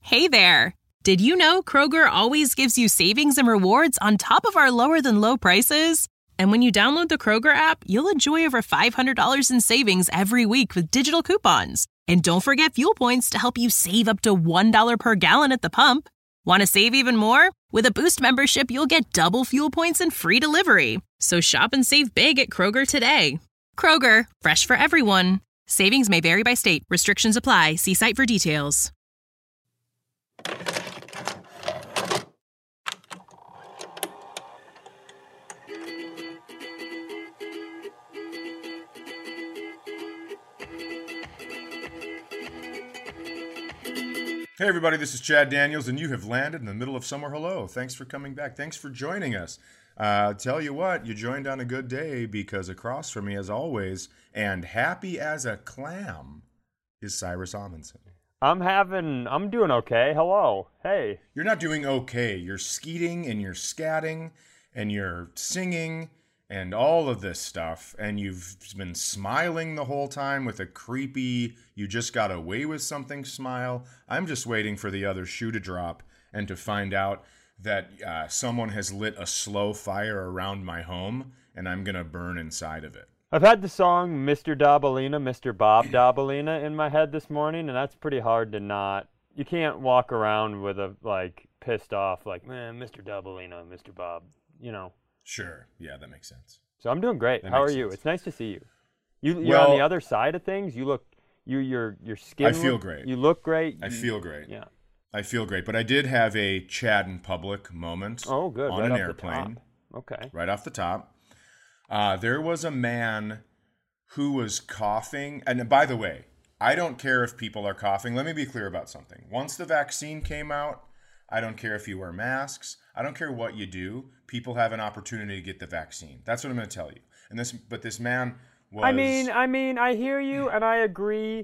Hey there! Did you know Kroger always gives you savings and rewards on top of our lower-than-low prices? And when you download the Kroger app, you'll enjoy over $500 in savings every week with digital coupons. And don't forget fuel points to help you save up to $1 per gallon at the pump. Want to save even more? With a Boost membership, you'll get double fuel points and free delivery. So shop and save big at Kroger today. Kroger, fresh for everyone. Savings may vary by state. Restrictions apply. See site for details. Hey everybody, this is Chad Daniels, and you have landed in the middle of summer. Hello. Thanks for coming back. Thanks for joining us. Tell you what, you joined on a good day because across from me, as always, and happy as a clam, is Cyrus Amundsen. I'm doing okay. Hello. Hey. You're not doing okay. You're skeeting and you're scatting and you're singing and all of this stuff, and you've been smiling the whole time with a creepy, you just got away with something smile. I'm just waiting for the other shoe to drop and to find out that someone has lit a slow fire around my home, and I'm going to burn inside of it. I've had the song Mr. Dabalina, Mr. Bob Dabalina in my head this morning, and that's pretty hard to not. You can't walk around with a, pissed off, man, Mr. Dabalina, Mr. Bob, you know. Sure. Yeah, that makes sense. So I'm doing great. How are you? It's nice to see you. You're on the other side of things. You look, your skin. I feel great. You look great. I feel great. Yeah. I feel great. But I did have a Chad in public moment. Oh, good. On right an off airplane. The top. Okay. Right off the top. There was a man who was coughing. And by the way, I don't care if people are coughing. Let me be clear about something. Once the vaccine came out, I don't care if you wear masks. I don't care what you do. People have an opportunity to get the vaccine. That's what I'm going to tell you. And this man was. I mean, I hear you, and I agree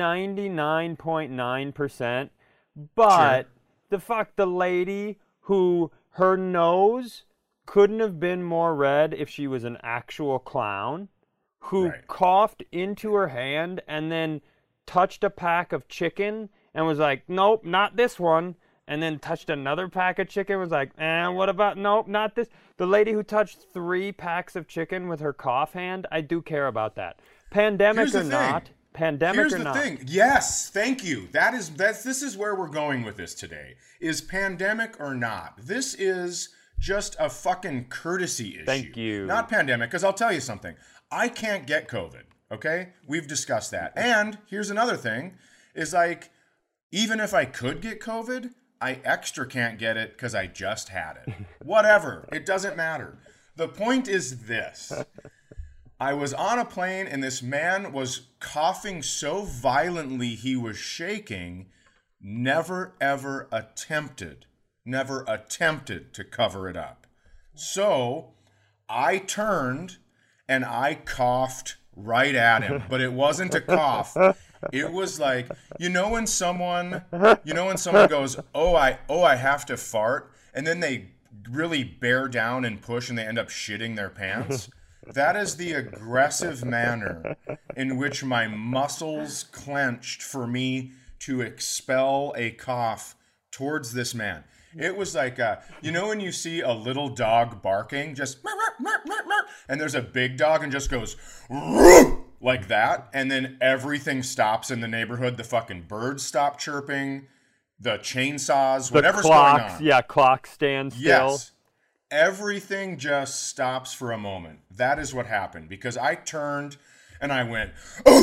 99.9%. But Sure. the lady who her nose couldn't have been more red if she was an actual clown, who coughed into her hand and then touched a pack of chicken and was like, nope, not this one. And then touched another pack of chicken, was like, what about, nope, not this. The lady who touched 3 packs of chicken with her cough hand, I do care about that. Pandemic or not. Here's the thing. Yes, thank you. This is where we're going with this today. Is pandemic or not? This is just a fucking courtesy issue. Thank you. Not pandemic, because I'll tell you something. I can't get COVID, okay? We've discussed that. And here's another thing, is even if I could get COVID, I extra can't get it because I just had it. Whatever. It doesn't matter. The point is this. I was on a plane and this man was coughing so violently he was shaking, never attempted to cover it up. So I turned and I coughed right at him, but it wasn't a cough. It was like, when someone goes, oh, I have to fart, and then they really bear down and push and they end up shitting their pants. That is the aggressive manner in which my muscles clenched for me to expel a cough towards this man. It was like, when you see a little dog barking, just, and there's a big dog and just goes, like that, and then everything stops in the neighborhood. The fucking birds stop chirping, the chainsaws, whatever's going on. Yeah, clocks stand still. Yes. Everything just stops for a moment. That is what happened, because I turned and I went,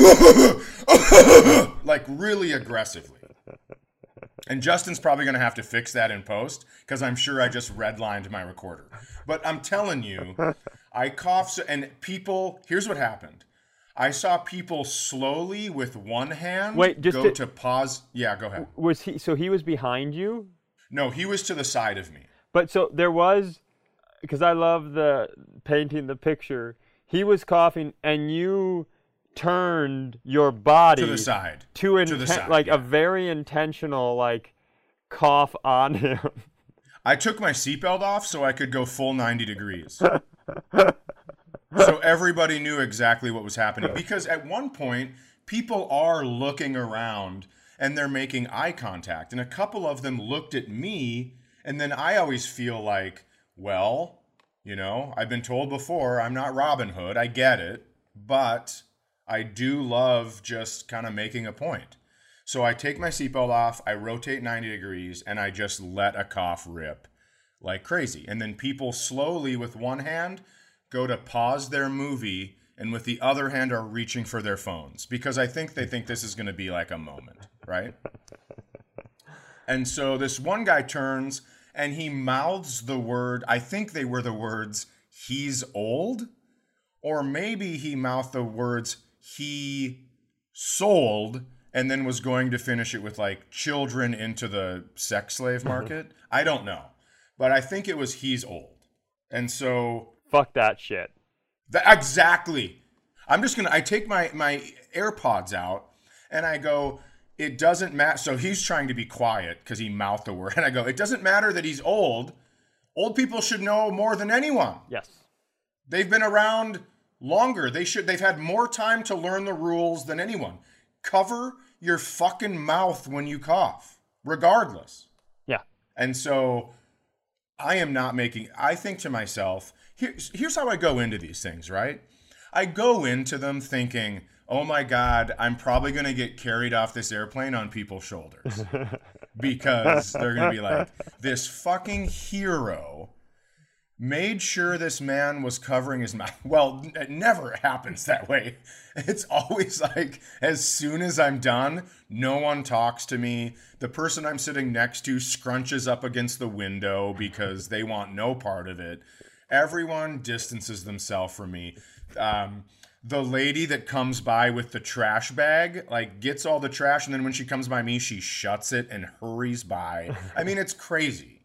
like really aggressively. And Justin's probably going to have to fix that in post, because I'm sure I just redlined my recorder. But I'm telling you, I coughed, and people, here's what happened. I saw people slowly with one hand go to pause. Yeah, go ahead. So he was behind you? No, he was to the side of me. But so there was, because I love painting the picture, he was coughing and you turned your body to the side. A very intentional cough on him. I took my seatbelt off so I could go full 90 degrees. So everybody knew exactly what was happening. Because at one point, people are looking around and they're making eye contact. And a couple of them looked at me, and then I always feel like, well, you know, I've been told before, I'm not Robin Hood. I get it. But I do love just kind of making a point. So I take my seatbelt off, I rotate 90 degrees, and I just let a cough rip like crazy. And then people slowly, with one hand, go to pause their movie, and with the other hand are reaching for their phones. Because I think they think this is going to be like a moment, right? And so this one guy turns, and he mouths the word, I think they were the words, he's old. Or maybe he mouthed the words, he sold, and then was going to finish it with like children into the sex slave market. I don't know. But I think it was he's old. And so... Fuck that shit. Exactly. I take my AirPods out and I go, it doesn't matter. So he's trying to be quiet because he mouthed the word. And I go, it doesn't matter that he's old. Old people should know more than anyone. Yes. They've been around longer. They've had more time to learn the rules than anyone. Cover your fucking mouth when you cough, regardless. Yeah. And so I think to myself, here's how I go into these things, right? I go into them thinking, oh my God, I'm probably going to get carried off this airplane on people's shoulders. Because they're going to be like, this fucking hero made sure this man was covering his mouth. Well, it never happens that way. It's always like, as soon as I'm done, no one talks to me. The person I'm sitting next to scrunches up against the window because they want no part of it. Everyone distances themselves from me. The lady that comes by with the trash bag, like, gets all the trash, and then when she comes by me, she shuts it and hurries by. I mean, it's crazy.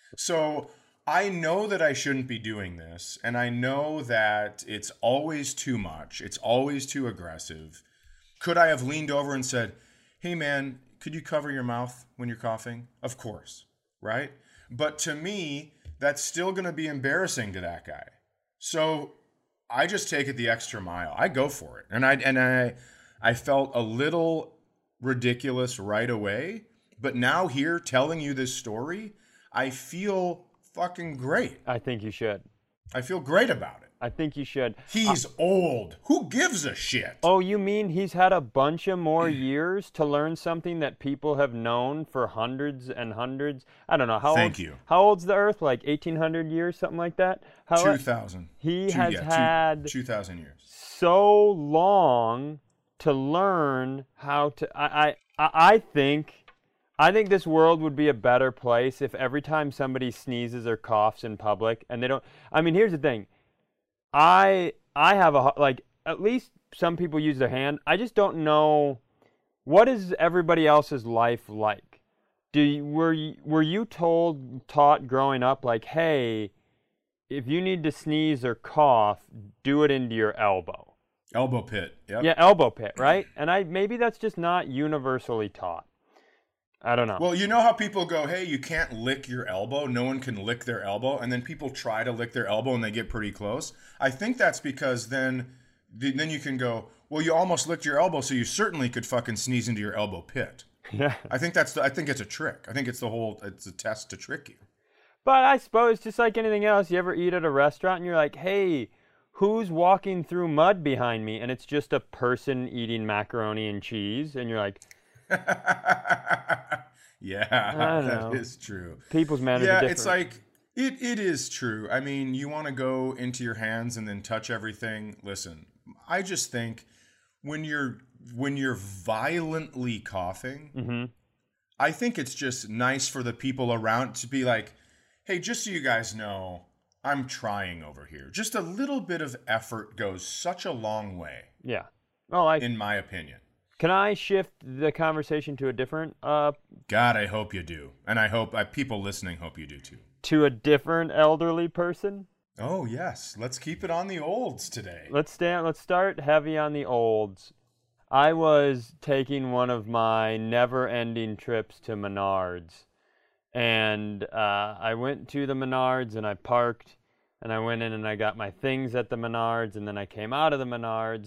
So I know that I shouldn't be doing this, and I know that it's always too much. It's always too aggressive. Could I have leaned over and said, hey, man, could you cover your mouth when you're coughing? Of course, right? But to me, that's still going to be embarrassing to that guy. So I just take it the extra mile. I go for it. And I felt a little ridiculous right away, but now here telling you this story, I feel fucking great. I think you should. I feel great about it. I think you should. He's old. Who gives a shit? Oh, you mean he's had a bunch of more years to learn something that people have known for hundreds and hundreds? I don't know. Thank you. How old's the Earth? Like 1,800 years, something like that? 2,000. He has had 2,000 years. So long to learn how to... I think this world would be a better place if every time somebody sneezes or coughs in public, and they don't... I mean, here's the thing. I have at least some people use their hand. I just don't know, what is everybody else's life like? Were you taught growing up, like, hey, if you need to sneeze or cough, do it into your elbow? Elbow pit. Yep. Yeah, elbow pit, right? And maybe that's just not universally taught. I don't know. Well, you know how people go, hey, you can't lick your elbow. No one can lick their elbow. And then people try to lick their elbow and they get pretty close. I think that's because then you can go, well, you almost licked your elbow, so you certainly could fucking sneeze into your elbow pit. Yeah. I think it's a trick. I think it's a test to trick you. But I suppose just like anything else, you ever eat at a restaurant and you're like, hey, who's walking through mud behind me? And it's just a person eating macaroni and cheese. And you're like... Yeah, that is true. People's manners are different. It's like, it is true. I mean, you want to go into your hands and then touch everything. Listen, I just think when you're violently coughing, mm-hmm. I think it's just nice for the people around to be like, hey, just so you guys know, I'm trying over here. Just a little bit of effort goes such a long way. Yeah. Oh, in my opinion. Can I shift the conversation to a different... God, I hope you do. And I hope people listening hope you do too. To a different elderly person? Oh, yes. Let's keep it on the olds today. Let's start heavy on the olds. I was taking one of my never-ending trips to Menards. And I went to the Menards and I parked. And I went in and I got my things at the Menards. And then I came out of the Menards.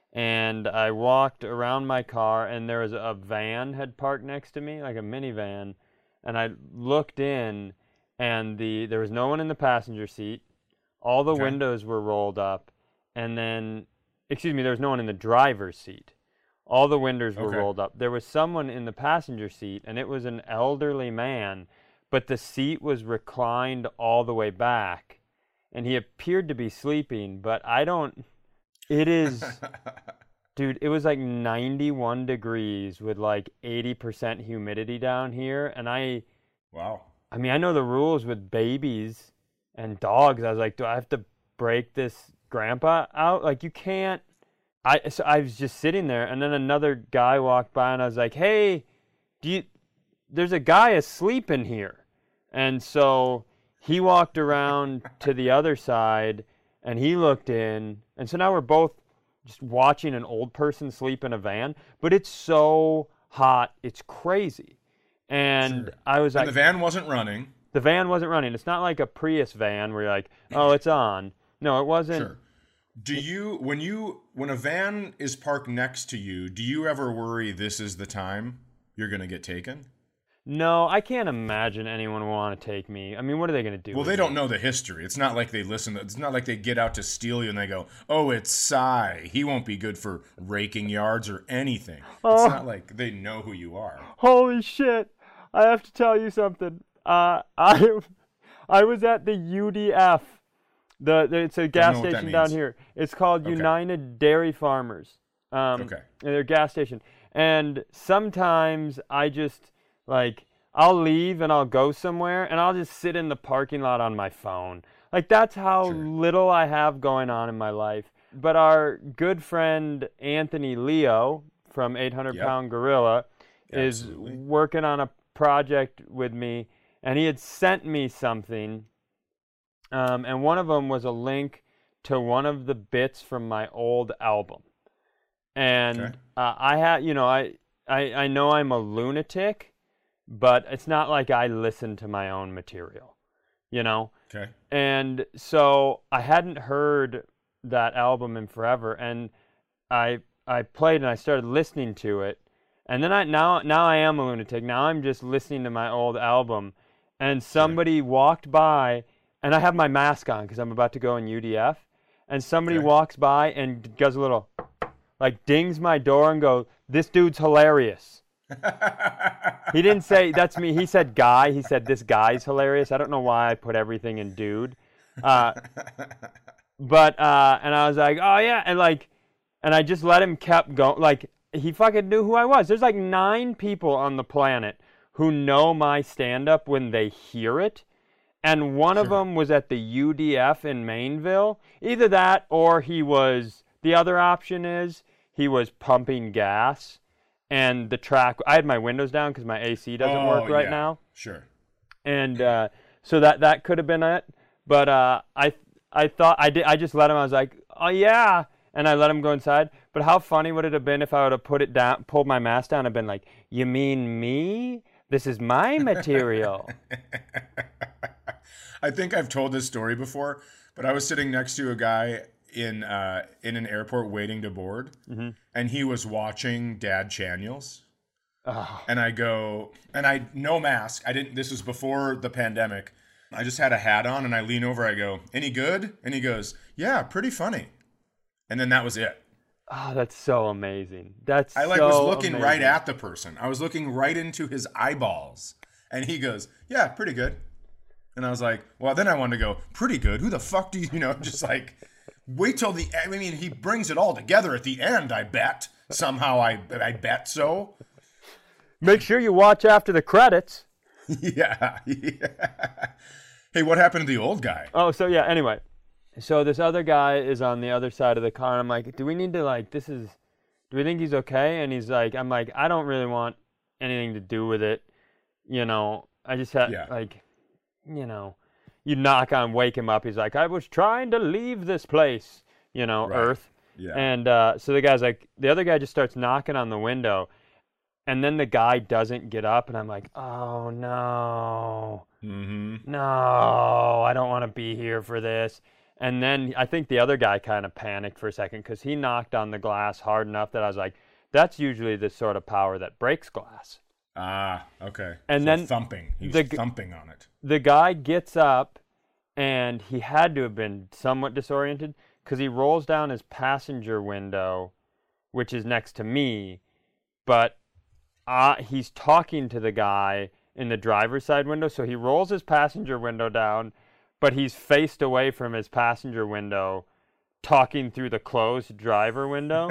and I walked around my car, and there was a van had parked next to me, like a minivan, and I looked in, and there was no one in the passenger seat. All the windows were rolled up, and then, there was no one in the driver's seat. All the windows were rolled up. There was someone in the passenger seat, and it was an elderly man, but the seat was reclined all the way back, and he appeared to be sleeping, but it is, dude, it was like 91 degrees with like 80% humidity down here, and wow. I mean, I know the rules with babies and dogs. I was like, do I have to break this grandpa out? Like, you can't. So I was just sitting there, and then another guy walked by, and I was like, hey, there's a guy asleep in here. And so he walked around to the other side, and he looked in. And so now we're both just watching an old person sleep in a van. But it's so hot, it's crazy. And I was like... And the van wasn't running. The van wasn't running. It's not like a Prius van where you're like, oh, it's on. No, it wasn't. Sure. Do you, when a van is parked next to you, do you ever worry this is the time you're going to get taken? No, I can't imagine anyone will want to take me. I mean, what are they going to do? Well, they don't know the history. It's not like they listen. It's not like they get out to steal you and they go, oh, it's Cy. He won't be good for raking yards or anything. Oh. It's not like they know who you are. Holy shit. I have to tell you something. I was at the UDF. It's a gas station down here. It's called United Dairy Farmers. Their gas station. And sometimes I just, like, I'll leave and I'll go somewhere and I'll just sit in the parking lot on my phone. Like, that's how little I have going on in my life. But our good friend Anthony Leo from 800 Pound Gorilla is working on a project with me, and he had sent me something. And one of them was a link to one of the bits from my old album. And I know I'm a lunatic, but it's not like I listen to my own material, you know? Okay. And so I hadn't heard that album in forever, and I played and I started listening to it. And then now I am a lunatic. Now I'm just listening to my old album, and somebody walked by. And I have my mask on because I'm about to go in UDF. And somebody walks by and does a little, like, dings my door and goes, this dude's hilarious. He didn't say, that's me. He said guy. He said, this guy's hilarious. I don't know why I put everything in dude. And I was like, oh, yeah. And I just let him kept going. Like, he fucking knew who I was. There's like 9 people on the planet who know my stand-up when they hear it. And one of them was at the UDF in Mainville. Either that or the other option is he was pumping gas. And the track, I had my windows down because my AC doesn't work right now. Sure. And so that could have been it. But I thought, I just let him, I was like, oh yeah. And I let him go inside. But how funny would it have been if I would have put it down, pulled my mask down and been like, you mean me? This is my material. I think I've told this story before, but I was sitting next to a guy in an airport waiting to board, and he was watching Dad Chaniels. Oh. And I go, no mask. This was before the pandemic. I just had a hat on, and I lean over. I go, any good? And he goes, yeah, pretty funny. And then that was it. Oh, that's so amazing. Was looking amazing. Right at the person. I was looking right into his eyeballs, and he goes, yeah, pretty good. And I was like, well, then I wanted to go, pretty good. Who the fuck do you know? Just like, wait till he brings it all together at the end, I bet. Somehow I bet so. Make sure you watch after the credits. Yeah. Hey, what happened to the old guy? Oh, so yeah, anyway. So this other guy is on the other side of the car, and I'm like, do we need to, do we think he's okay? And he's like, I'm like, I don't really want anything to do with it. You know, I just had, you know, you knock on, wake him up. He's like, I was trying to leave this place, you know, right. Earth. Yeah. And so the guy's like, the other guy just starts knocking on the window, and then the guy doesn't get up, and I'm like, oh, no. No, I don't want to be here for this. And then I think the other guy kind of panicked for a second because he knocked on the glass hard enough that I was like, that's usually the sort of power that breaks glass. Ah, okay. And so then thumping. He's thumping on it. The guy gets up, and he had to have been somewhat disoriented because he rolls down his passenger window, which is next to me, but he's talking to the guy in the driver's side window, so he rolls his passenger window down, but he's faced away from his passenger window, talking through the closed driver window.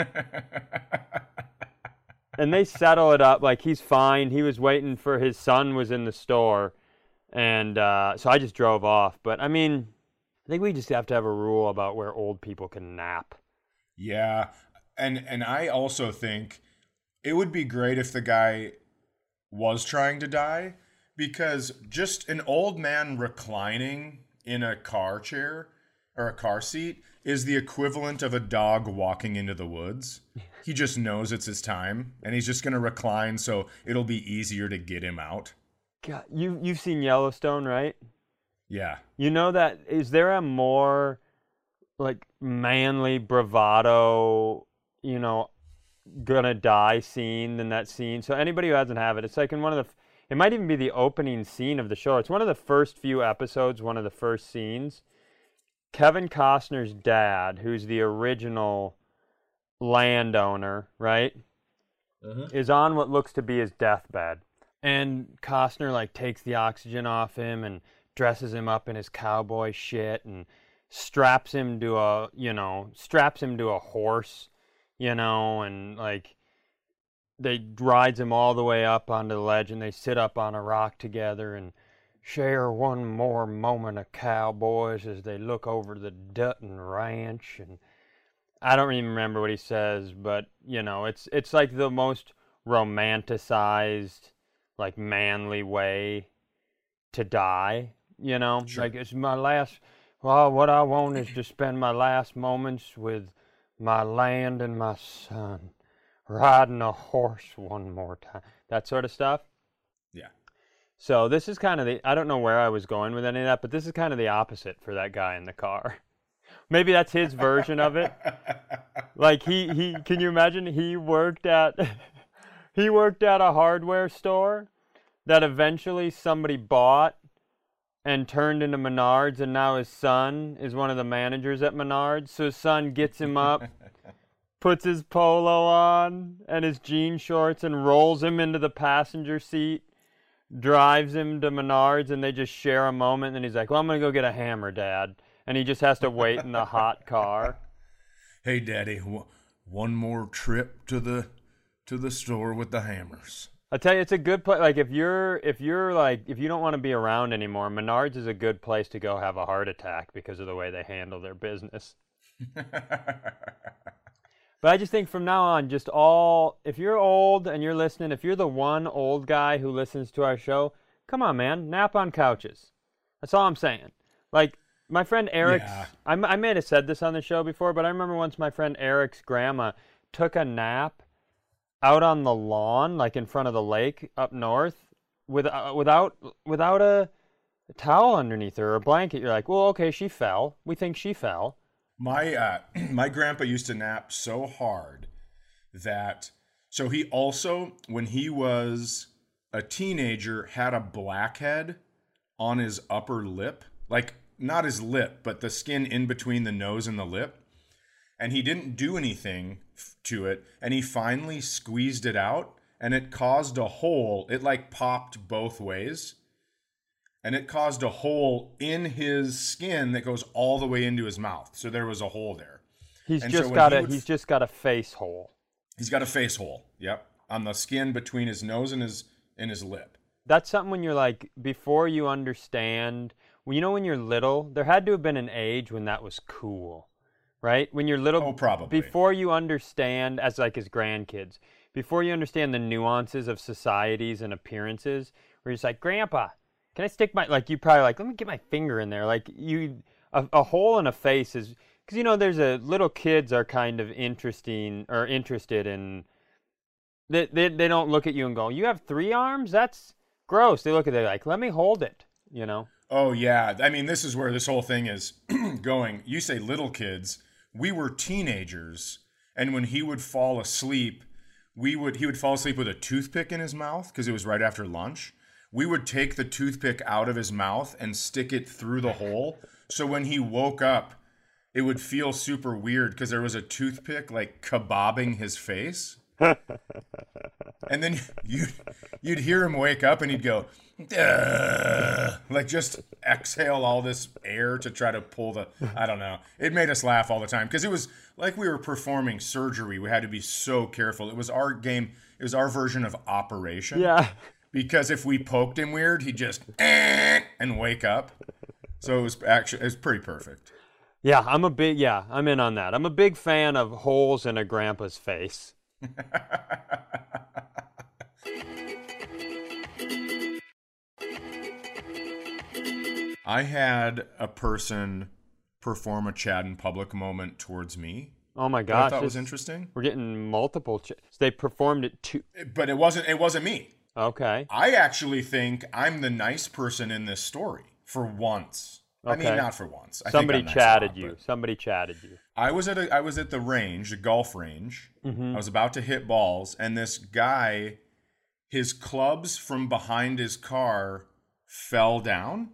And they settle it up, like he's fine. He was waiting for his son was in the store, and so I just drove off. But, I mean, I think we just have to have a rule about where old people can nap. Yeah, and I also think it would be great if the guy was trying to die, because just an old man reclining in a car chair or a car seat is the equivalent of a dog walking into the woods. He just knows it's his time, and he's just going to recline so it'll be easier to get him out. God, you've seen Yellowstone, right? Yeah. You know that, is there a more, like, manly bravado, you know, gonna die scene than that scene? So anybody who hasn't have it, it's like in one of the, it might even be the opening scene of the show. It's one of the first few episodes, one of the first scenes. Kevin Costner's dad, who's the original landowner, right, is on what looks to be his deathbed. And Costner, like, takes the oxygen off him and dresses him up in his cowboy shit and straps him to a horse, you know, and, like, they rides him all the way up onto the ledge, and they sit up on a rock together and share one more moment of cowboys as they look over the Dutton Ranch. And I don't even remember what he says, but, you know, it's like the most romanticized, like, manly way to die, you know? Sure. Like, it's my last, well, what I want is to spend my last moments with my land and my son, riding a horse one more time, that sort of stuff. Yeah. So this is kind of I don't know where I was going with any of that, but this is kind of the opposite for that guy in the car. Maybe that's his version of it. Like he can you imagine he worked at a hardware store that eventually somebody bought and turned into Menards, and now his son is one of the managers at Menards. So his son gets him up, puts his polo on and his jean shorts and rolls him into the passenger seat, drives him to Menards, and they just share a moment. And he's like, well, I'm going to go get a hammer, Dad. And he just has to wait in the hot car. Hey, Daddy, one more trip to the store with the hammers. I tell you, it's a good place. Like, if you don't want to be around anymore, Menards is a good place to go have a heart attack because of the way they handle their business. But I just think from now on, if you're old and you're listening, if you're the one old guy who listens to our show, come on, man, nap on couches. That's all I'm saying. Like, my friend Eric's, yeah. I may have said this on the show before, but I remember once my friend Eric's grandma took a nap out on the lawn, like in front of the lake up north, without a towel underneath her or a blanket. You're like, well, okay, she fell. We think she fell. My grandpa used to nap so hard that, so he also, when he was a teenager, had a blackhead on his upper lip, like not his lip, but the skin in between the nose and the lip. And he didn't do anything to it. And he finally squeezed it out, and it caused a hole. It like popped both ways. And it caused a hole in his skin that goes all the way into his mouth. So there was a hole there. He's just got a face hole. He's got a face hole. Yep. On the skin between his nose and his lip. That's something when you're like, before you understand, when you're little, there had to have been an age when that was cool, right? When you're little, probably. Before you understand, as like his grandkids, before you understand the nuances of societies and appearances, where you're just like, Grandpa, can I stick you probably like, let me get my finger in there. Like a hole in a face is, because there's little kids are kind of interested in, they don't look at you and go, you have 3 arms? That's gross. They look at it like, let me hold it, Oh, yeah. I mean, this is where this whole thing is going. You say little kids. We were teenagers. And when he would fall asleep, he would fall asleep with a toothpick in his mouth because it was right after lunch. We would take the toothpick out of his mouth and stick it through the hole. So when he woke up, it would feel super weird because there was a toothpick like kebabbing his face. And then you'd hear him wake up and he'd go, like just exhale all this air to try to pull the, I don't know. It made us laugh all the time because it was like we were performing surgery. We had to be so careful. It was our game. It was our version of Operation. Yeah. Because if we poked him weird, he'd just and wake up. So it was pretty perfect. Yeah, I'm in on that. I'm a big fan of holes in a grandpa's face. I had a person perform a Chad in public moment towards me. Oh my gosh. I thought was interesting. We're getting multiple they performed it too. But it wasn't me. Okay. I actually think I'm the nice person in this story for once. Okay. I mean, not for once. Somebody chatted you. Somebody chatted you. I was at the range, the golf range. Mm-hmm. I was about to hit balls, and this guy, his clubs from behind his car fell down.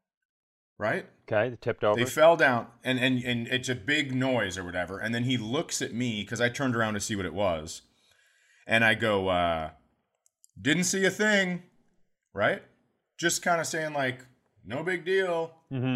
Right? Okay, they tipped over. They fell down, and it's a big noise or whatever. And then he looks at me because I turned around to see what it was, and I go, "Didn't see a thing," right? Just kind of saying like, "No big deal,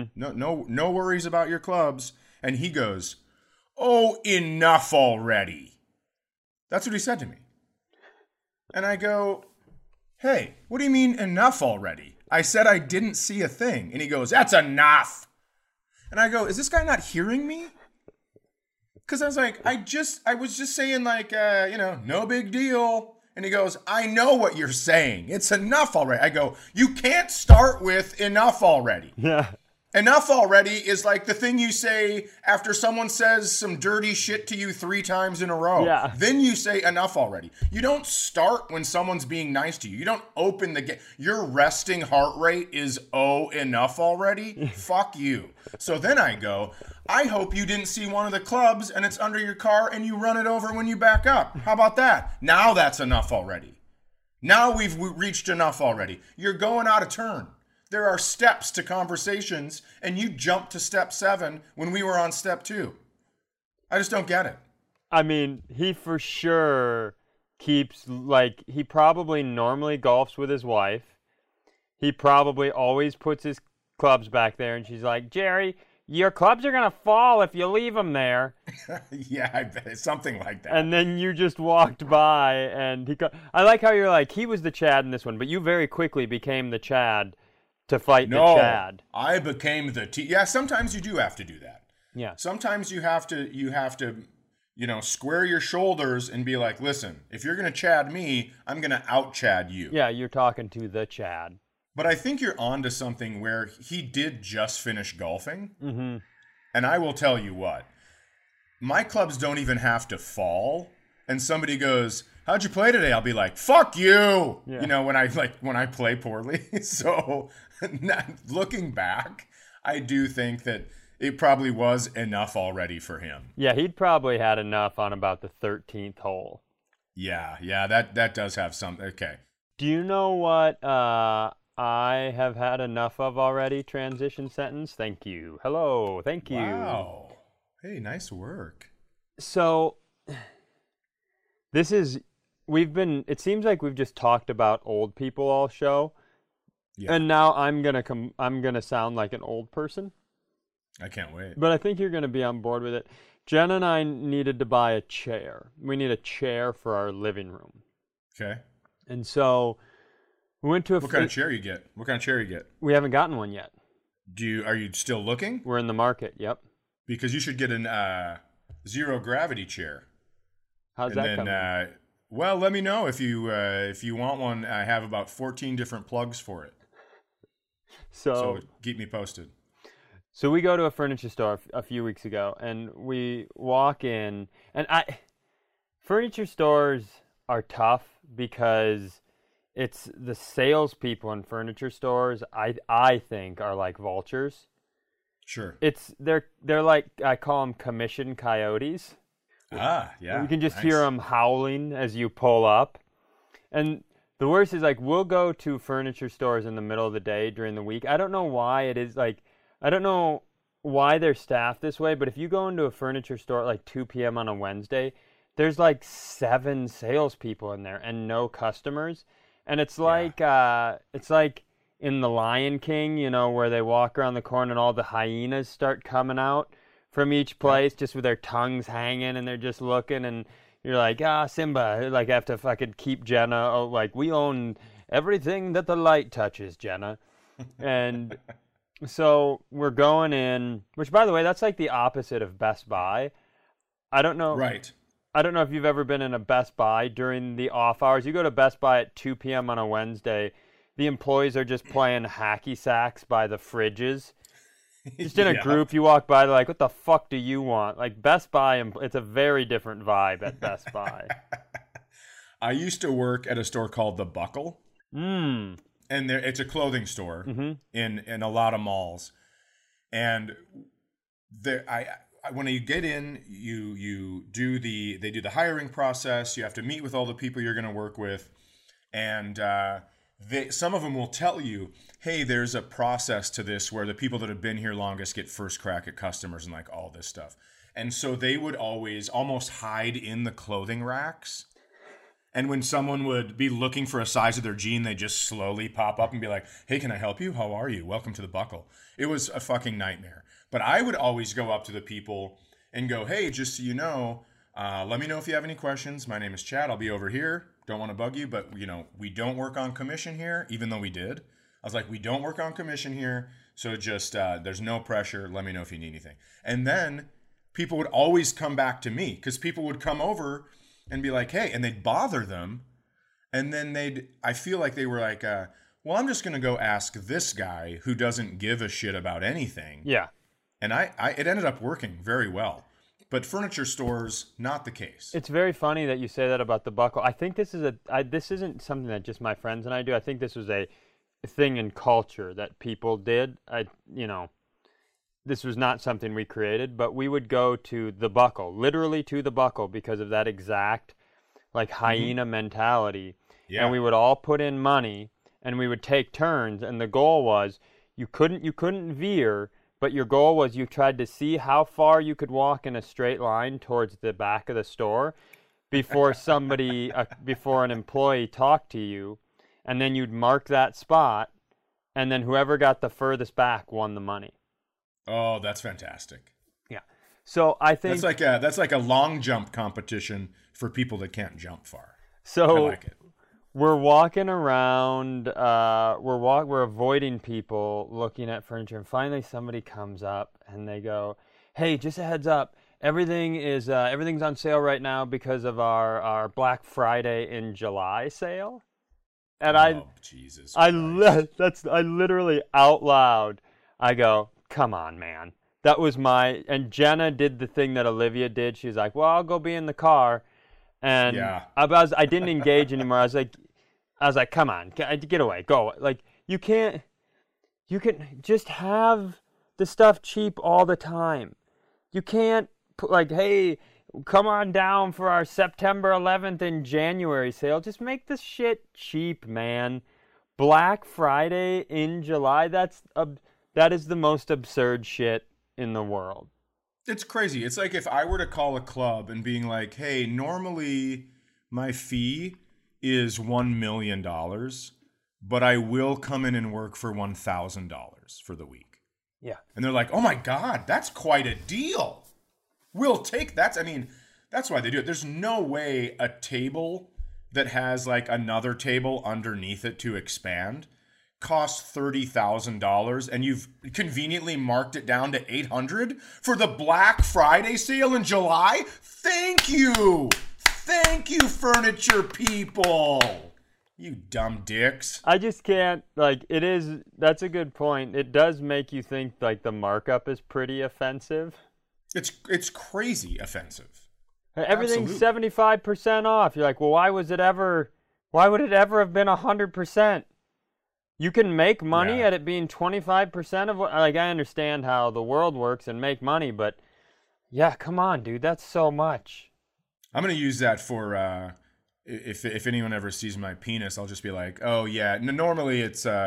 no worries about your clubs." And he goes, "Oh, enough already." That's what he said to me. And I go, "Hey, what do you mean enough already? I said I didn't see a thing." And he goes, "That's enough." And I go, "Is this guy not hearing me?" Because I was like, I was just saying like, no big deal. And he goes, "I know what you're saying. It's enough already." I go, "You can't start with enough already." Yeah. Enough already is like the thing you say after someone says some dirty shit to you 3 times in a row. Yeah. Then you say enough already. You don't start when someone's being nice to you. You don't open the gate. Your resting heart rate is, "Oh, enough already?" Fuck you. So then I go, "I hope you didn't see one of the clubs and it's under your car and you run it over when you back up. How about that? Now that's enough already. Now we've reached enough already. You're going out of turn. There are steps to conversations, and you jumped to step 7 when we were on step 2. I just don't get it." I mean, he for sure keeps, like, he probably normally golfs with his wife. He probably always puts his clubs back there, and she's like, "Jerry, your clubs are going to fall if you leave them there." Yeah, I bet it's something like that. And then you just walked by, and I like how you're like, he was the Chad in this one, but you very quickly became the Chad to fight the Chad. I became the Yeah, sometimes you do have to do that. Yeah. Sometimes you have to, square your shoulders and be like, "Listen, if you're going to Chad me, I'm going to out-Chad you." Yeah, you're talking to the Chad. But I think you're onto something where he did just finish golfing. Mm-hmm. And I will tell you what, my clubs don't even have to fall. And somebody goes, "How'd you play today?" I'll be like, "Fuck you." Yeah. When I play poorly. So looking back, I do think that it probably was enough already for him. Yeah, he'd probably had enough on about the 13th hole. Yeah, that does have some. Okay. Do you know what I have had enough of already? Transition sentence. Thank you. Hello. Thank you. Wow. Hey, nice work. So it seems like we've just talked about old people all show. Yeah. And now I'm gonna sound like an old person. I can't wait. But I think you're gonna be on board with it. Jen and I needed to buy a chair. We need a chair for our living room. Okay. And so we went to What kind of chair you get? What kind of chair you get? We haven't gotten one yet. Are you still looking? We're in the market. Yep. Because you should get an zero gravity chair. How's that coming? Well, let me know if you want one. I have about 14 different plugs for it. So keep me posted. So we go to a furniture store a few weeks ago, and we walk in, and furniture stores are tough because it's the salespeople in furniture stores. I think are like vultures. Sure. They're like, I call them commission coyotes. Yeah. You can just hear them howling as you pull up. And the worst is, like, we'll go to furniture stores in the middle of the day during the week. I don't know why it is, like, I don't know why they're staffed this way, but if you go into a furniture store at like 2 p.m. on a Wednesday, there's like 7 salespeople in there and no customers. And it's like in The Lion King, you know, where they walk around the corner and all the hyenas start coming out from each place just with their tongues hanging and they're just looking, and you're like, Simba, like, I have to fucking keep Jenna. Oh, like, we own everything that the light touches, Jenna. And so we're going in, which, by the way, that's like the opposite of Best Buy. I don't know. Right. I don't know if you've ever been in a Best Buy during the off hours. You go to Best Buy at 2 p.m. on a Wednesday, the employees are just playing hacky sacks by the fridges. Just in a group, you walk by, they're like, what the fuck do you want? Like, Best Buy, it's a very different vibe at Best Buy. I used to work at a store called The Buckle. Mm. And it's a clothing store in a lot of malls. And when you get in, they do the hiring process. You have to meet with all the people you're going to work with. And some of them will tell you, hey, there's a process to this where the people that have been here longest get first crack at customers and like all this stuff. And so they would always almost hide in the clothing racks. And when someone would be looking for a size of their jean, they just slowly pop up and be like, hey, can I help you? How are you? Welcome to The Buckle. It was a fucking nightmare. But I would always go up to the people and go, hey, just so you know, let me know if you have any questions. My name is Chad. I'll be over here. Don't want to bug you, but, you know, we don't work on commission here, even though we did. I was like, we don't work on commission here, so just there's no pressure. Let me know if you need anything. And then people would always come back to me because people would come over and be like, hey, and they'd bother them. And then I feel like they were like, well, I'm just going to go ask this guy who doesn't give a shit about anything. Yeah. And it ended up working very well. But furniture stores, not the case. It's very funny that you say that about The Buckle. I think this isn't something that just my friends and I do. I think this was a thing in culture that people did. This was not something we created, but we would go to The Buckle, literally to The Buckle, because of that exact like hyena mentality. Yeah. And we would all put in money and we would take turns, and the goal was you couldn't veer, but your goal was you tried to see how far you could walk in a straight line towards the back of the store before before an employee talked to you, and then you'd mark that spot, and then whoever got the furthest back won the money. Oh, that's fantastic. Yeah. So I think that's like a long jump competition for people that can't jump far. So I like it. We're walking around, we're avoiding people looking at furniture, and finally somebody comes up and they go, hey, just a heads up, everything's on sale right now because of our Black Friday in July sale. And Jesus I literally out loud, I go, come on, man. That was and Jenna did the thing that Olivia did. She's like, well, I'll go be in the car. And yeah. I didn't engage anymore. I was like, come on, get away, go. Like, you can just have the stuff cheap all the time. You can't put like, hey, come on down for our September 11th and January sale. Just make the shit cheap, man. Black Friday in July, that is the most absurd shit in the world. It's crazy. It's like if I were to call a club and being like, hey, normally my fee is $1 million, but I will come in and work for $1,000 for the week. Yeah. And they're like, oh my God, that's quite a deal. We'll take that. I mean, that's why they do it. There's no way a table that has like another table underneath it to expand costs $30,000, and you've conveniently marked it down to $800 for the Black Friday sale in July. Thank you, furniture people. You dumb dicks. I just can't, that's a good point. It does make you think like the markup is pretty offensive. It's crazy offensive. Everything's 75% off. You're like, well, why was it ever Why would it ever have been 100%? You can make money Yeah. at it being 25% of what, like, I understand how the world works and make money, but yeah, come on, dude, that's so much. I'm gonna use that for if anyone ever sees my penis, I'll just be like, oh yeah. Normally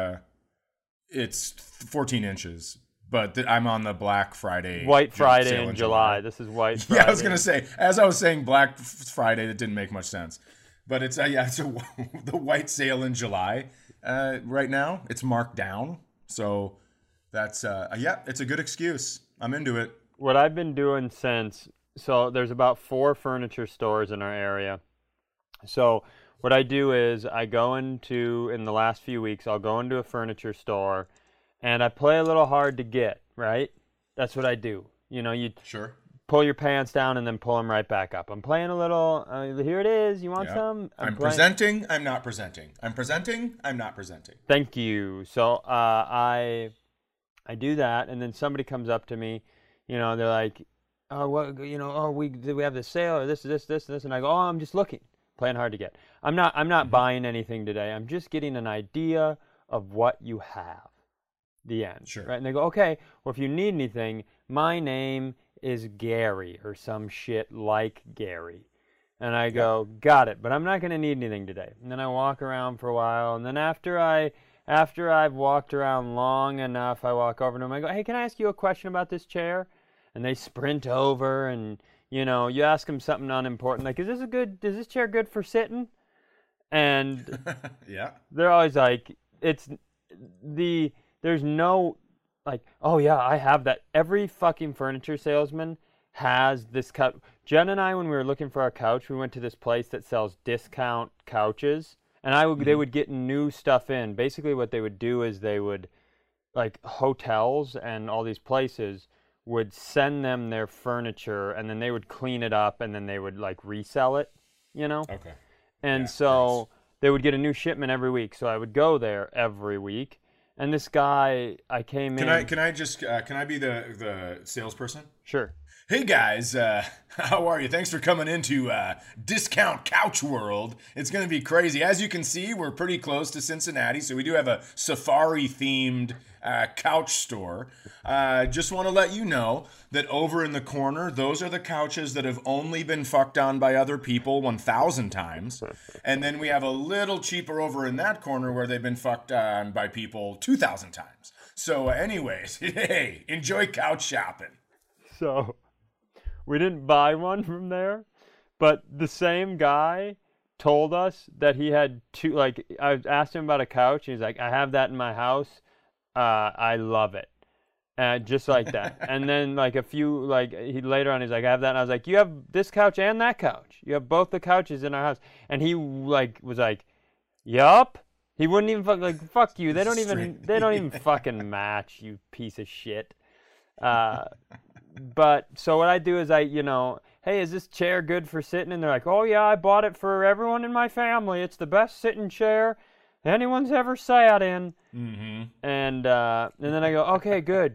it's 14 inches, but I'm on the Black Friday, White Friday sale in July. This is White Friday. Yeah, I was gonna say, as I was saying Black Friday, that didn't make much sense, but it's the white sale in July. Right now, it's marked down, so that's it's a good excuse. I'm into it. What I've been doing so there's about 4 furniture stores in our area. So what I do is in the last few weeks, I'll go into a furniture store and I play a little hard to get, right? That's what I do. You know, you Sure. pull your pants down and then pull them right back up. I'm playing a little, here it is, you want some? I'm presenting, I'm not presenting. I'm presenting, I'm not presenting. Thank you. So I do that, and then somebody comes up to me, you know, they're like, oh, what, you know, oh, we have this sale or this, and I go, oh, I'm just looking, playing hard to get. I'm not buying anything today. I'm just getting an idea of what you have. The end. Sure. Right? And they go, okay, well, if you need anything, my name is Gary or some shit like Gary. And I go, got it, but I'm not going to need anything today. And then I walk around for a while, and then after I've walked around long enough, I walk over to them. I go, hey, can I ask you a question about this chair? And they sprint over, and you know, you ask them something unimportant, like, is this chair good for sitting? And yeah, they're always like, there's no, like, oh yeah, I have that. Every fucking furniture salesman has this couch. Jen and I, when we were looking for our couch, we went to this place that sells discount couches, and they would get new stuff in. Basically what they would do is they would, like, hotels and all these places would send them their furniture, and then they would clean it up, and then they would, like, resell it, you know? Okay. And so they would get a new shipment every week. So I would go there every week. And this guy, I came in. Can I be the salesperson? Sure. Hey guys, how are you? Thanks for coming into Discount Couch World. It's going to be crazy. As you can see, we're pretty close to Cincinnati, so we do have a safari-themed couch store. Just want to let you know that over in the corner, those are the couches that have only been fucked on by other people 1,000 times. And then we have a little cheaper over in that corner where they've been fucked on by people 2,000 times. So anyways, hey, enjoy couch shopping. So we didn't buy one from there, but the same guy told us that he had two, like, I asked him about a couch, and he's like, I have that in my house. I love it. Just like that. And then, like, later on, he's like, I have that. And I was like, you have this couch and that couch. You have both the couches in our house. And he, like, was like, yup. He wouldn't even fuck you. They don't even fucking match, you piece of shit. But so what I do is hey, is this chair good for sitting? And they're like, oh yeah, I bought it for everyone in my family. It's the best sitting chair anyone's ever sat in. Mm-hmm. And then I go, okay, good.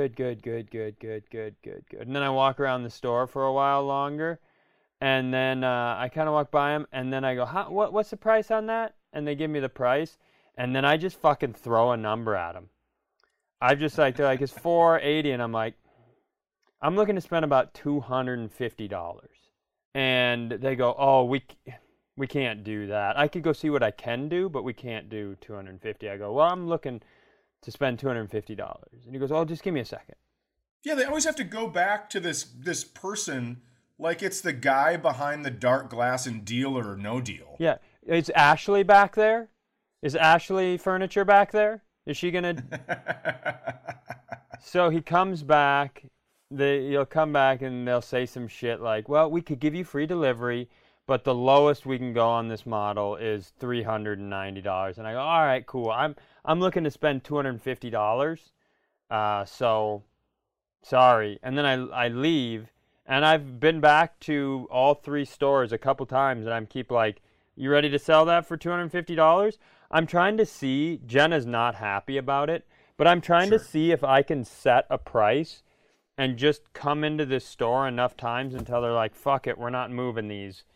And then I walk around the store for a while longer, and then I kind of walk by them, and then I go, what's the price on that? And they give me the price, and then I just fucking throw a number at them. They're like, it's $480, and I'm like, I'm looking to spend about $250. And they go, oh, we can't do that. I could go see what I can do, but we can't do $250. I go, well, I'm looking to spend $250. And he goes, oh, just give me a second. Yeah, they always have to go back to this person like it's the guy behind the dark glass in Deal or No Deal. Yeah. Is Ashley back there? Is Ashley Furniture back there? Is she going to... So he comes back... You'll come back and they'll say some shit like, well, we could give you free delivery, but the lowest we can go on this model is $390. And I go, all right, cool. I'm looking to spend $250. So sorry. And then I leave, and I've been back to all 3 stores a couple times, and I'm keep like, you ready to sell that for $250? I'm trying to see. Jenna's not happy about it, but I'm trying to see if I can set a price and just come into this store enough times until they're like, fuck it, we're not moving these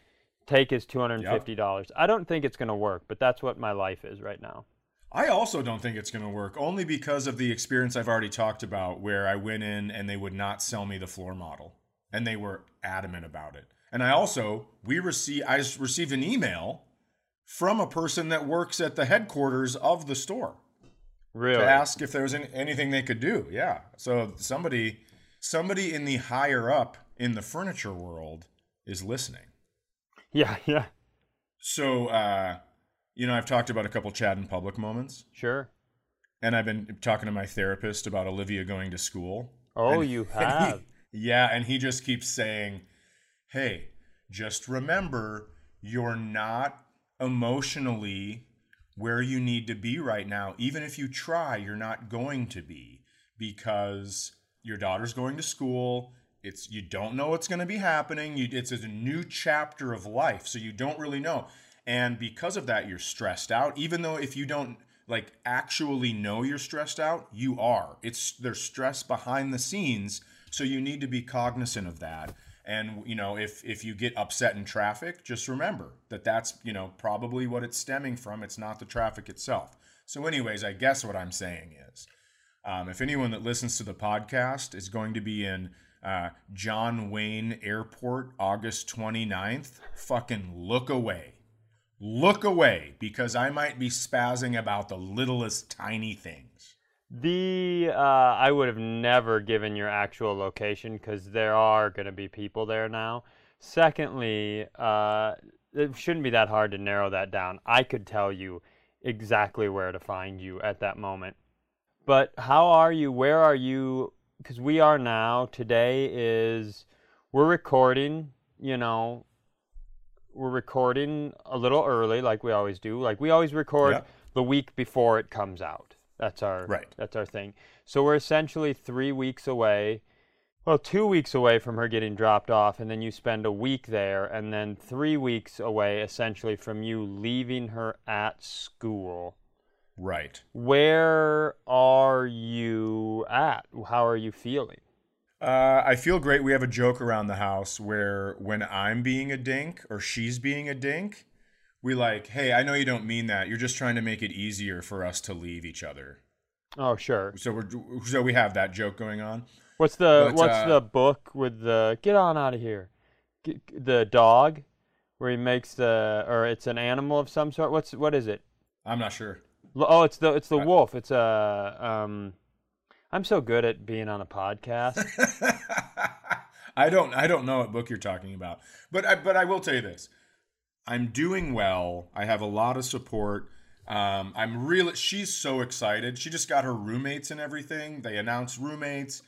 take his $250. Yep. I don't think it's going to work, but that's what my life is right now. I also don't think it's going to work, only because of the experience I've already talked about, where I went in and they would not sell me the floor model, and they were adamant about it. And I received an email from a person that works at the headquarters of the store. Really? To ask if there was anything they could do. Yeah. So somebody in the higher up in the furniture world is listening. Yeah. So, I've talked about a couple Chad in public moments. Sure. And I've been talking to my therapist about Olivia going to school. Oh, you have? And he just keeps saying, hey, just remember, you're not emotionally where you need to be right now. Even if you try, you're not going to be, because your daughter's going to school. You don't know what's going to be happening. It's a new chapter of life, so you don't really know. And because of that, you're stressed out. Even though if you don't actually know you're stressed out, you are. There's stress behind the scenes, so you need to be cognizant of that. And, if you get upset in traffic, just remember that's, probably what it's stemming from. It's not the traffic itself. So anyways, I guess what I'm saying is, if anyone that listens to the podcast is going to be in John Wayne Airport August 29th, fucking look away. Look away, because I might be spazzing about the littlest tiny things. I would have never given your actual location, because there are going to be people there now. Secondly, it shouldn't be that hard to narrow that down. I could tell you exactly where to find you at that moment. But how are you? Where are you? Because we're recording, we're recording a little early, like we always do. Like we always record the week before it comes out. That's our thing. So we're essentially 3 weeks away. Well, 2 weeks away from her getting dropped off, and then you spend a week there, and then 3 weeks away essentially from you leaving her at school. Right. Where are you at? How are you feeling? I feel great. We have a joke around the house where when I'm being a dink or she's being a dink, we hey, I know you don't mean that. You're just trying to make it easier for us to leave each other. Oh, sure. So we have that joke going on. What's the book with the get on out of here? The dog where he makes or it's an animal of some sort. What is it? I'm not sure. Oh, it's the wolf. It's I'm so good at being on a podcast. I don't know what book you're talking about, but I will tell you this: I'm doing well. I have a lot of support. She's so excited. She just got her roommates and everything. They announced roommates.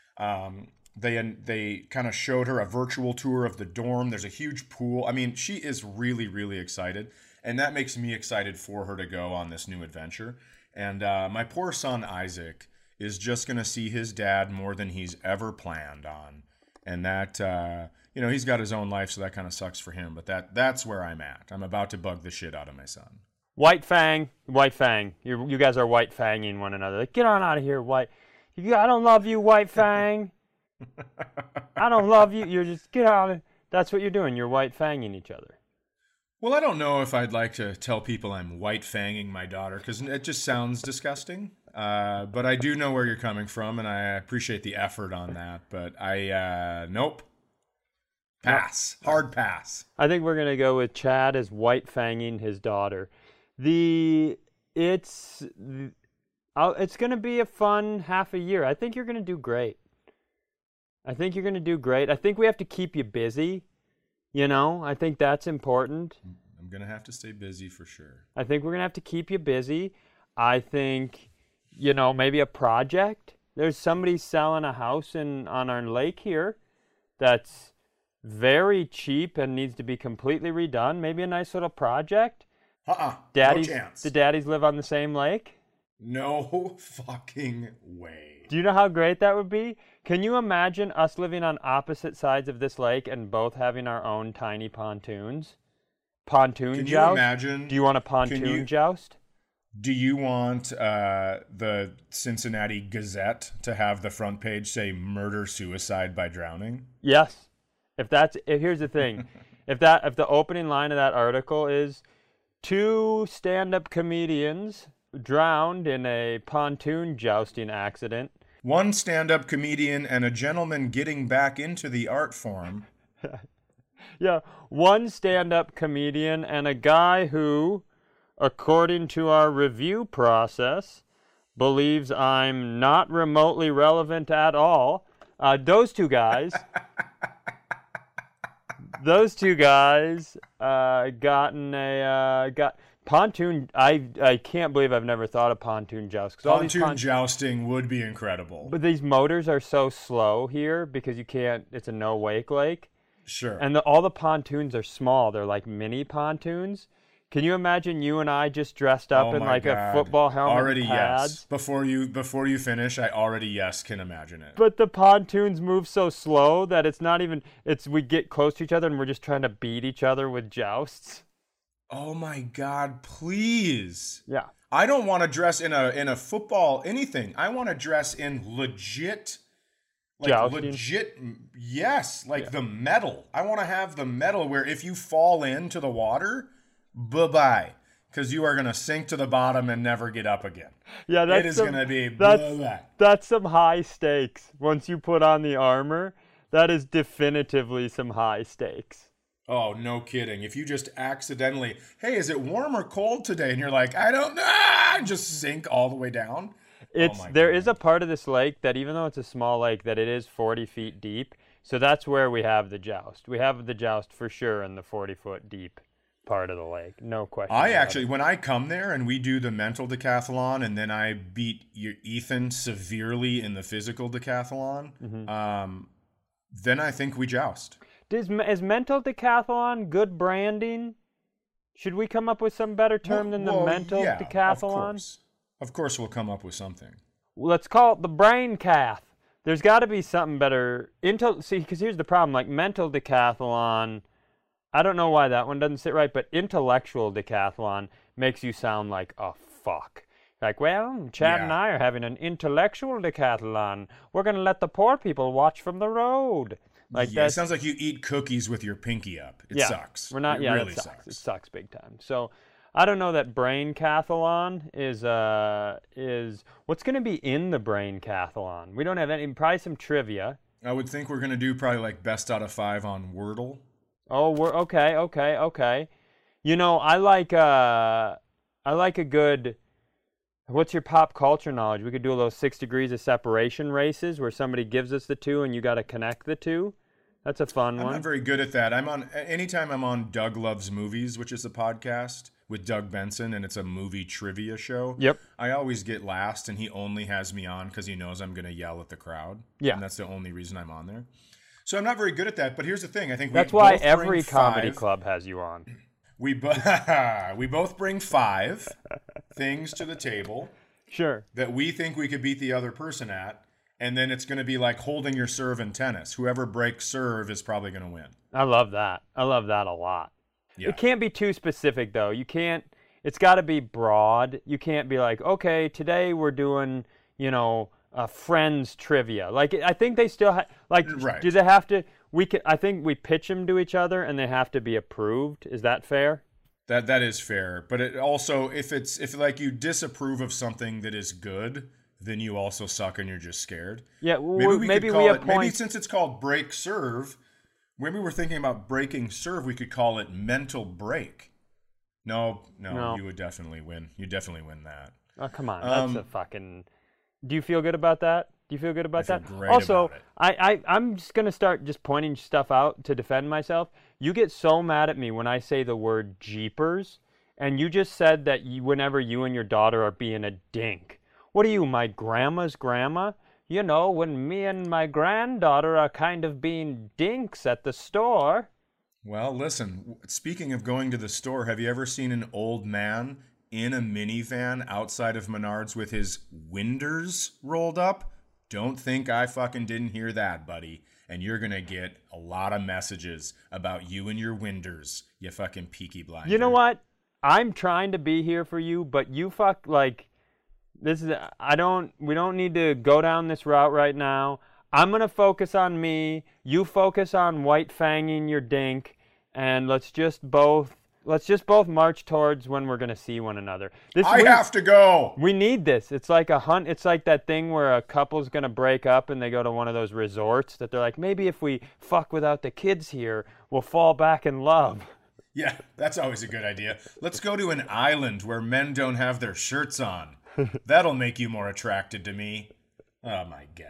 They kind of showed her a virtual tour of the dorm. There's a huge pool. I mean, she is really, really excited, and that makes me excited for her to go on this new adventure. And my poor son Isaac is just going to see his dad more than he's ever planned on. And that, he's got his own life, so that kind of sucks for him. But that's where I'm at. I'm about to bug the shit out of my son. White Fang. You guys are White Fanging one another. Get on out of here, White. I don't love you, White Fang. I don't love you. You're just, get out. That's what you're doing. You're White Fanging each other. Well, I don't know if I'd like to tell people I'm White Fanging my daughter, because it just sounds disgusting. But I do know where you're coming from, and I appreciate the effort on that. But nope. Pass. Hard pass. I think we're going to go with Chad as White Fanging his daughter. It's going to be a fun half a year. I think you're going to do great. I think we have to keep you busy. I think that's important. I'm going to have to stay busy for sure. I think we're going to have to keep you busy. I think, maybe a project. There's somebody selling a house on our lake here that's very cheap and needs to be completely redone. Maybe a nice little project. No chance. Do daddies live on the same lake? No fucking way. Do you know how great that would be? Can you imagine us living on opposite sides of this lake and both having our own tiny pontoons? Pontoon joust? Can you imagine? Do you want a pontoon joust? Do you want the Cincinnati Gazette to have the front page say "Murder Suicide by Drowning"? Yes. Here's the thing. If the opening line of that article is 2 stand-up comedians drowned in a pontoon jousting accident. 1 stand-up comedian and a gentleman getting back into the art form. Yeah, 1 stand-up comedian and a guy who, according to our review process, believes I'm not remotely relevant at all. Those two guys got pontoon. I can't believe I've never thought of pontoon joust. Pontoon jousting would be incredible. But these motors are so slow here because you can't. It's a no wake lake. Sure. And all the pontoons are small. They're like mini pontoons. Can you imagine you and I just dressed up in like a football helmet already and pads? Yes. Before you finish, I already can imagine it. But the pontoons move so slow that it's not even. We get close to each other and we're just trying to beat each other with jousts. Oh my God! Please. Yeah. I don't want to dress in a football anything. I want to dress in legit. Jousting? Legit, yes. The metal. I want to have the metal where if you fall into the water, bye-bye. Because you are going to sink to the bottom and never get up again. Yeah, going to be bye-bye. That's some high stakes. Once you put on the armor, that is definitively some high stakes. Oh, no kidding. If you just accidentally, hey, is it warm or cold today? And you're like, I don't know, just sink all the way down. There is a part of this lake that, even though it's a small lake, that it is 40 feet deep. So that's where we have the joust. We have the joust for sure in the 40-foot deep part of the lake. No question. When I come there and we do the mental decathlon and then I beat Ethan severely in the physical decathlon, then I think we joust. Is mental decathlon good branding? Should we come up with some better term than the mental decathlon? Of course we'll come up with something. Let's call it the brain cath. There's got to be something better. Because here's the problem. Like mental decathlon, I don't know why that one doesn't sit right, but intellectual decathlon makes you sound like a fuck. Like, well, Chad and I are having an intellectual decathlon. We're going to let the poor people watch from the road. It sounds like you eat cookies with your pinky up. It sucks. We're not. It really sucks. sucks. It sucks big time. So, I don't know that brain cathalon is what's going to be in the brain cathalon. We don't have any. Probably some trivia. I would think we're going to do probably like best out of 5 on Wordle. Oh, we're okay. You know, I like a good. What's your pop culture knowledge? We could do those 6 degrees of separation races where somebody gives us the 2 and you got to connect the 2. That's a fun one. I'm not very good at that. Anytime I'm on Doug Loves Movies, which is a podcast with Doug Benson, and it's a movie trivia show. Yep. I always get last, and he only has me on because he knows I'm going to yell at the crowd. Yeah. And that's the only reason I'm on there. So I'm not very good at that, but here's the thing. I think that's why every comedy club has you on. We both bring 5 things to the table. Sure. That we think we could beat the other person at. And then it's going to be like holding your serve in tennis. Whoever breaks serve is probably going to win. I love that. I love that a lot. Yeah. It can't be too specific, though. It's got to be broad. You can't be like, okay, today we're doing, Friends trivia. Like, I think they still right. Do they have to, I think we pitch them to each other and they have to be approved. Is that fair? That is fair. But it also, if you disapprove of something that is good, then you also suck and you're just scared. Yeah, maybe since it's called break serve, maybe we're thinking about breaking serve, we could call it mental break. No, you would definitely win. You definitely win that. Oh, come on. That's a fucking... Do you feel good about that? Do you feel good about that? I feel great also, about it. I'm just going to start just pointing stuff out to defend myself. You get so mad at me when I say the word jeepers, and you just said that whenever you and your daughter are being a dink. What are you, my grandma's grandma? You know, when me and my granddaughter are kind of being dinks at the store. Well, listen, speaking of going to the store, have you ever seen an old man in a minivan outside of Menards with his winders rolled up? Don't think I fucking didn't hear that, buddy. And you're going to get a lot of messages about you and your winders, you fucking peaky blinder. You know what? I'm trying to be here for you, but you we don't need to go down this route right now. I'm going to focus on me. You focus on white fanging your dink. and let's just both march towards when we're going to see one another. I have to go. We need this. It's like a hunt. It's like that thing where a couple's going to break up and they go to one of those resorts that they're like, maybe if we fuck without the kids here, we'll fall back in love. Yeah, that's always a good idea. Let's go to an island where men don't have their shirts on. That'll make you more attracted to me. Oh, my God.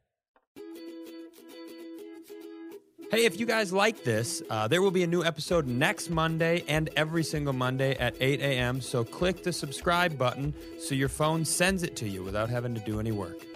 Hey, if you guys like this, there will be a new episode next Monday and every single Monday at 8 a.m. So click the subscribe button so your phone sends it to you without having to do any work.